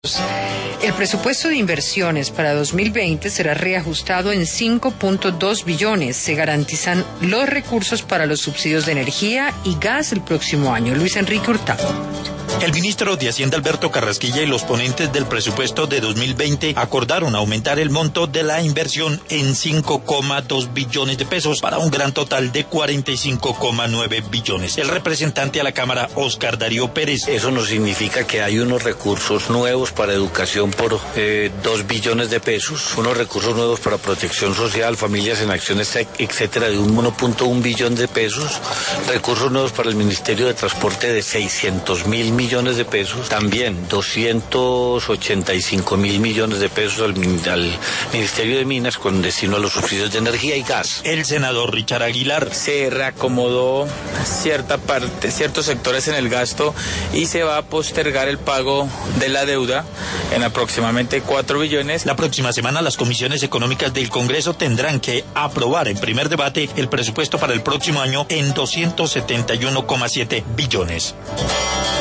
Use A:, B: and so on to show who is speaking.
A: El presupuesto de inversiones para 2020 será reajustado en 5.2 billones. Se garantizan los recursos para los subsidios de energía y gas el próximo año. Luis Enrique Hurtado.
B: El ministro de Hacienda Alberto Carrasquilla y los ponentes del presupuesto de 2020 acordaron aumentar el monto de la inversión en 5,2 billones de pesos para un gran total de 45,9 billones. El representante a la Cámara, Oscar Darío Pérez.
C: Eso nos significa que hay unos recursos nuevos para educación por 2 billones de pesos, unos recursos nuevos para protección social, familias en acciones, etcétera, de un 1.1 billón de pesos, recursos nuevos para el Ministerio de Transporte de 600.000 millones de pesos, también 285.000 millones de pesos al Ministerio de Minas con destino a los subsidios de energía y gas.
B: El senador Richard Aguilar.
D: Se reacomodó cierta parte, ciertos sectores en el gasto y se va a postergar el pago de la deuda en aproximadamente 4 billones.
B: La próxima semana las comisiones económicas del Congreso tendrán que aprobar en primer debate el presupuesto para el próximo año en 271,7 billones.